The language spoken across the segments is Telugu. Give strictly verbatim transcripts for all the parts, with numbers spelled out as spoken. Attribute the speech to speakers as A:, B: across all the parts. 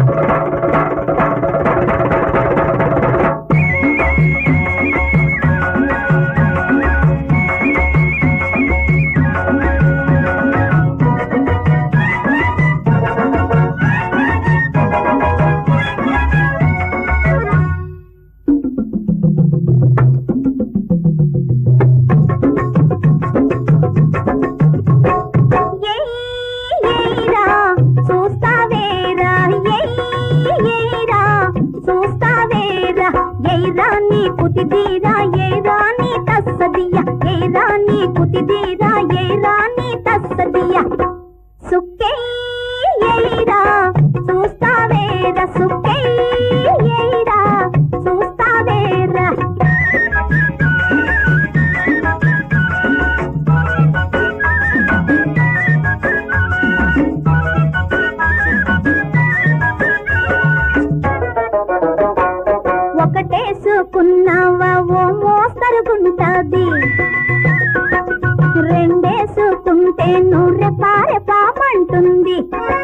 A: కుతిదీరా ఏ రాణి తస్సదియ ఏ రాణి కుతిదీరా ఏ రాణి తస్సదియ సుక్కే ఏరా చూస్తావేరా సుక్కే ఏరా చూస్తావేరా ఒకటేసుకున్నావా ఓ మోస్తరుగుంటది రెండేసుకుంటే నూరె పారె పాపంటుంది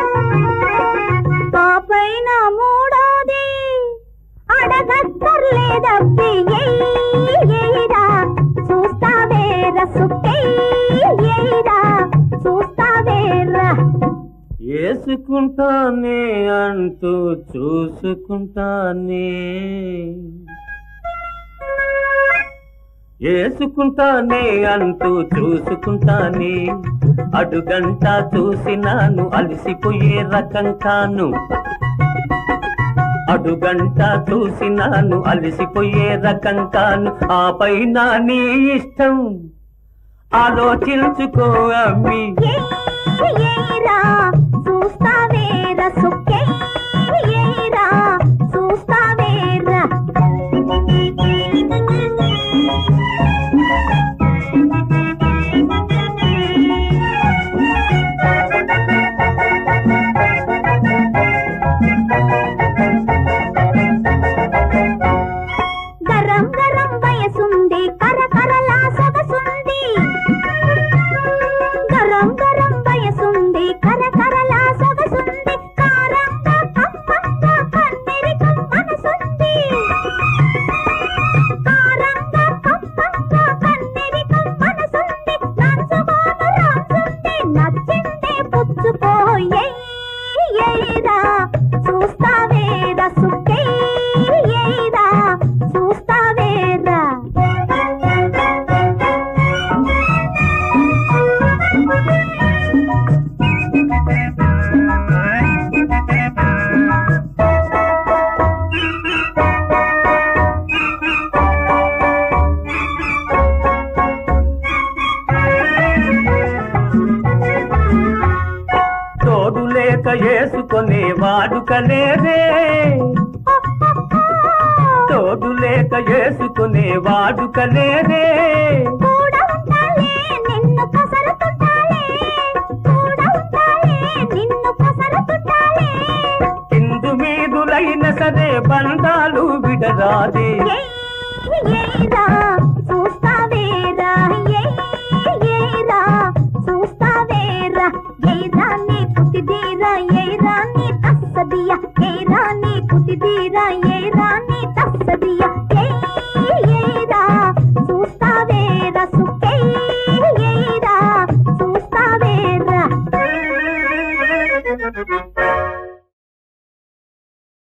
A: పాపైన మూడోది అడగక్కర్లేదబ్బి ఏరా చూస్తావేరా సుక్కే ఏరా చూస్తావేరా
B: ఏసుకుంటానే అంటూ చూసుకుంటానే ఏసుకుంటానే అంటూ చూసుకుంటానే అడుగంట చూసినాను అలసిపోయే రకం కాను అడుగంట చూసినాను అలసిపోయే రకం కాను ఆ పైన నీ ఇష్టం ఆలోచించుకో అమ్మి
A: ఏరా చూస్తావేరా సుక్కే ఏరా చూస్తావేరా గరం గరం వయసుంది కరకరలా సొగసుంది గరం గరం వయసుంది కరకరలా సొగసుంది కారంగా కమ్మంగా కన్నెరికం మనసుంది కారంగా కమ్మంగా కన్నెరికం మనసుంది నంచుకోను రాసుంది నచ్చింది పుచ్చుకో ఏరా చూస్తావేరా సుక్కే ఏరా చూస్తావేరా
B: తోడు లేక వేసుకునే వాడుకలేదే తోడు లేక వేసుకునే వాడుకలేదే
A: కూడా ఉండాలే నిన్ను కసరతుండాలే కూడా ఉండాలే నిన్ను కసరతుండాలే
B: కిందు మీదులైన సరే బంధాలు విడరాదే
A: ఏరా చూస్తావేరా ఏరా చూస్తావేరా ఏరా నీ కుతిదీరా ఏరా నీ తస్సదియ ఏరా నీ కుతిదీరా ఏరా నీ తస్సదియ ఏరా చూస్తావేరా సుక్కే ఏరా చూస్తావేరా